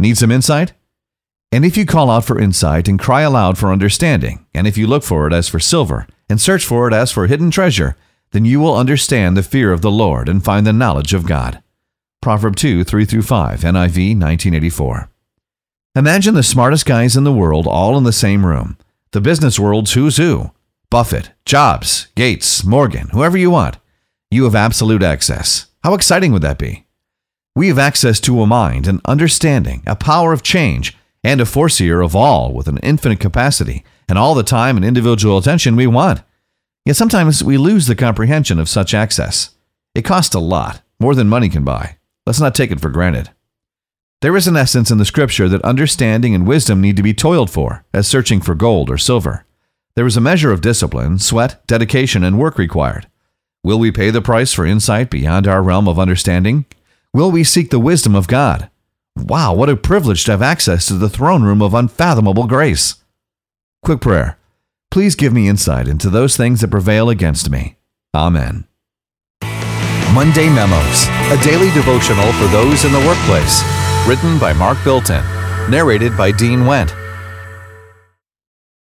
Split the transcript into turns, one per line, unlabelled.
Need some insight? And if you call out for insight and cry aloud for understanding, and if you look for it as for silver and search for it as for hidden treasure, then you will understand the fear of the Lord and find the knowledge of God. Proverb 2, 3-5, NIV 1984. Imagine the smartest guys in the world all in the same room. The business world's who's who. Buffett, Jobs, Gates, Morgan, whoever you want. You have absolute access. How exciting would that be? We have access to a mind, an understanding, a power of change, and a foreseer of all with an infinite capacity and all the time and individual attention we want. Yet sometimes we lose the comprehension of such access. It costs a lot, more than money can buy. Let's not take it for granted. There is an essence in the scripture that understanding and wisdom need to be toiled for, as searching for gold or silver. There is a measure of discipline, sweat, dedication, and work required. Will we pay the price for insight beyond our realm of understanding? Will we seek the wisdom of God? Wow, what a privilege to have access to the throne room of unfathomable grace. Quick prayer. Please give me insight into those things that prevail against me. Amen. Monday Memos, a daily devotional for those in the workplace. Written by Mark Bilton. Narrated by Dean Wendt.